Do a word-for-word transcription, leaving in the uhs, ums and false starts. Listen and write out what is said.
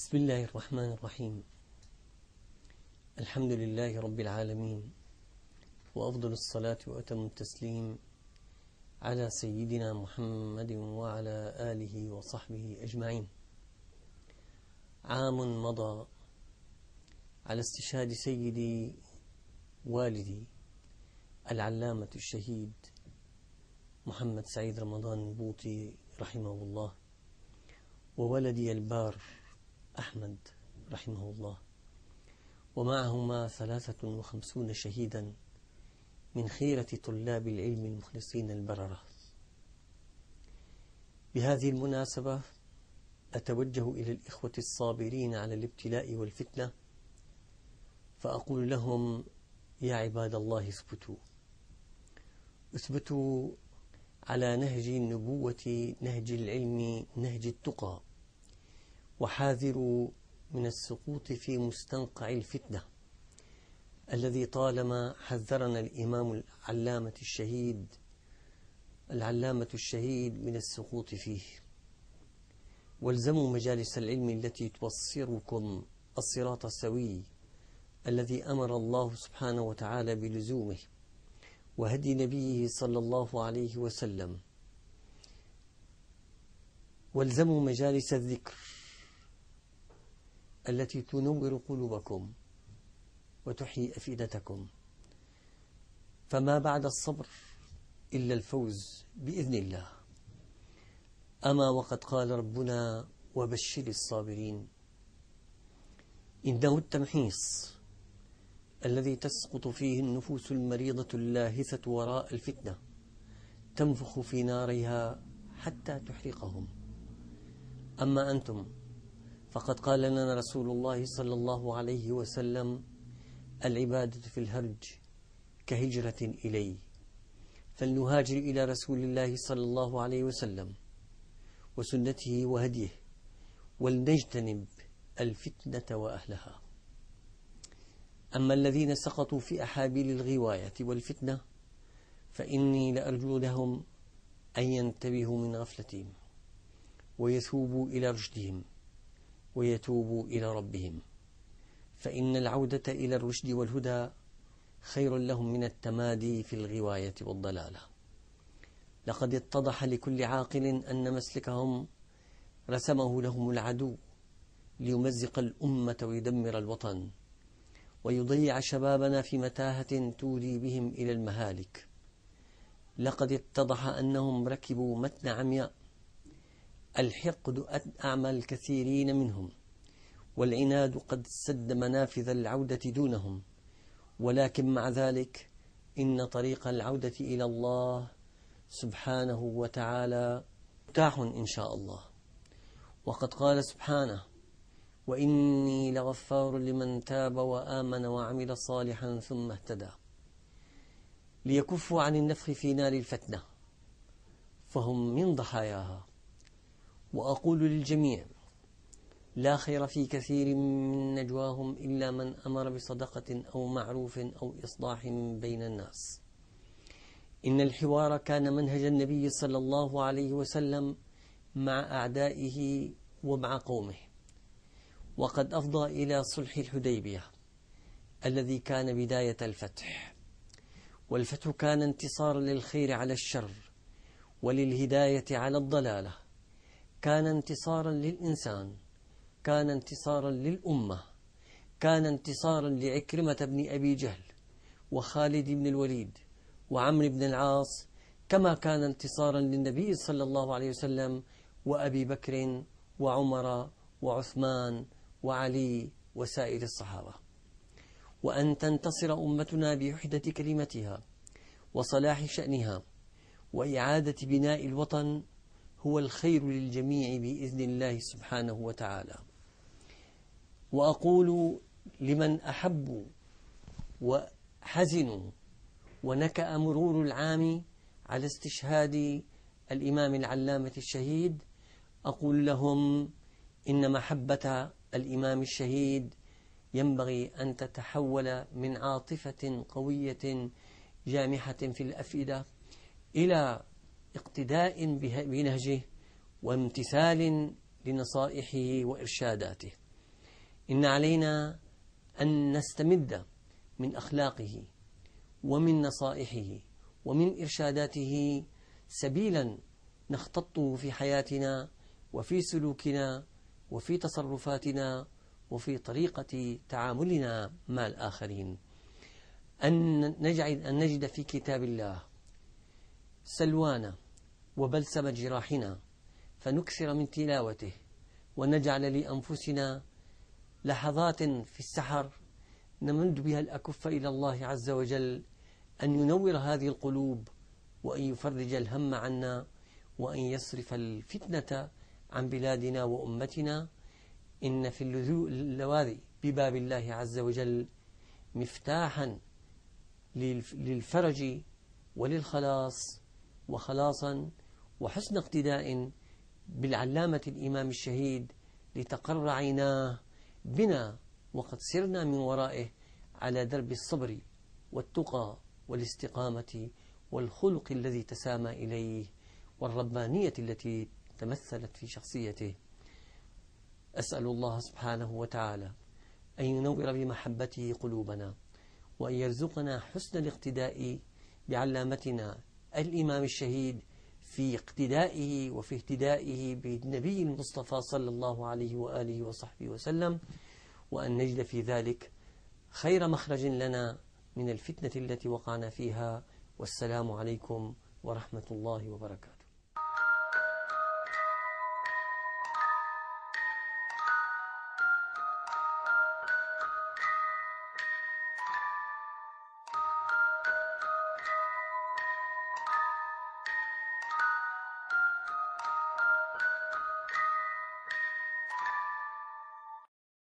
بسم الله الرحمن الرحيم. الحمد لله رب العالمين، وأفضل الصلاة وأتم التسليم على سيدنا محمد وعلى آله وصحبه أجمعين. عام مضى على استشهاد سيدي والدي العلامة الشهيد محمد سعيد رمضان البوطي رحمه الله، وولدي البار أحمد رحمه الله، ومعهما ثلاثة وخمسون شهيدا من خيرة طلاب العلم المخلصين البررة. بهذه المناسبة أتوجه إلى الإخوة الصابرين على الابتلاء والفتنة فأقول لهم: يا عباد الله، اثبتوا اثبتوا على نهج النبوة، نهج العلم، نهج التقى، وحاذروا من السقوط في مستنقع الفتنة الذي طالما حذرنا الإمام العلامة الشهيد العلامة الشهيد من السقوط فيه. والزموا مجالس العلم التي توصركم الصراط السوي الذي أمر الله سبحانه وتعالى بلزومه، وهدي نبيه صلى الله عليه وسلم. والزموا مجالس الذكر التي تنور قلوبكم وتحيي أفئدتكم، فما بعد الصبر إلا الفوز بإذن الله. أما وقد قال ربنا: وبشر الصابرين. إنه التمحيص الذي تسقط فيه النفوس المريضة اللاهثة وراء الفتنة، تنفخ في نارها حتى تحرقهم. أما أنتم فقد قال لنا رسول الله صلى الله عليه وسلم: العبادة في الهرج كهجرة إلي، فلنهاجر إلى رسول الله صلى الله عليه وسلم وسنته وهديه، ولنجتنب الفتنة وأهلها. أما الذين سقطوا في أحابيل الغواية والفتنة فإني لأرجو لهم أن ينتبهوا من غفلتهم ويثوبوا إلى رشدهم ويتوبوا إلى ربهم، فإن العودة إلى الرشد والهدى خير لهم من التمادي في الغواية والضلالة. لقد اتضح لكل عاقل أن مسلكهم رسمه لهم العدو ليمزق الأمة ويدمر الوطن ويضيع شبابنا في متاهة تودي بهم إلى المهالك. لقد اتضح أنهم ركبوا متن عمياء، الحقد أعمى الكثيرين منهم، والعناد قد سد منافذ العودة دونهم. ولكن مع ذلك إن طريق العودة إلى الله سبحانه وتعالى متاح إن شاء الله. وقد قال سبحانه: وإني لغفار لمن تاب وآمن وعمل صالحا ثم اهتدى. ليكفوا عن النفخ في نار الفتنة فهم من ضحاياها. وأقول للجميع: لا خير في كثير من نجواهم إلا من أمر بصدقة أو معروف أو إصلاح بين الناس. إن الحوار كان منهج النبي صلى الله عليه وسلم مع أعدائه ومع قومه، وقد أفضى إلى صلح الحديبية الذي كان بداية الفتح. والفتح كان انتصارا للخير على الشر وللهداية على الضلالة، كان انتصارا للإنسان، كان انتصارا للأمة، كان انتصارا لعكرمة بن أبي جهل وخالد بن الوليد وعمرو بن العاص، كما كان انتصارا للنبي صلى الله عليه وسلم وأبي بكر وعمر وعثمان وعلي وسائر الصحابة. وأن تنتصر أمتنا بوحدة كلمتها وصلاح شأنها وإعادة بناء الوطن هو الخير للجميع بإذن الله سبحانه وتعالى. وأقول لمن أحبوا وحزنوا ونكأ مرور العام على استشهاد الإمام العلامة الشهيد، أقول لهم: إن محبة الإمام الشهيد ينبغي أن تتحول من عاطفة قوية جامحة في الأفئدة إلى اقتداء بنهجه وامتثال لنصائحه وإرشاداته. إن علينا أن نستمد من أخلاقه ومن نصائحه ومن إرشاداته سبيلا نختطه في حياتنا وفي سلوكنا وفي تصرفاتنا وفي طريقة تعاملنا مع الآخرين. أن نجد, أن نجد في كتاب الله سلوانا وبلسم جراحنا فنكثر من تلاوته، ونجعل لأنفسنا لحظات في السحر نمد بها الأكف إلى الله عز وجل أن ينور هذه القلوب وأن يفرج الهم عنا وأن يصرف الفتنة عن بلادنا وأمتنا. إن في اللواذ بباب الله عز وجل مفتاحا للفرج وللخلاص، وخلاصا وحسن اقتداء بالعلامة الإمام الشهيد لتقر عيناه بنا وقد سرنا من ورائه على درب الصبر والتقى والاستقامة والخلق الذي تسامى إليه والربانية التي تمثلت في شخصيته. أسأل الله سبحانه وتعالى أن ينور بمحبته قلوبنا، وأن يرزقنا حسن الاقتداء بعلامتنا الإمام الشهيد في اقتدائه وفي اهتدائه بالنبي المصطفى صلى الله عليه وآله وصحبه وسلم، وأن نجد في ذلك خير مخرج لنا من الفتنة التي وقعنا فيها. والسلام عليكم ورحمة الله وبركاته.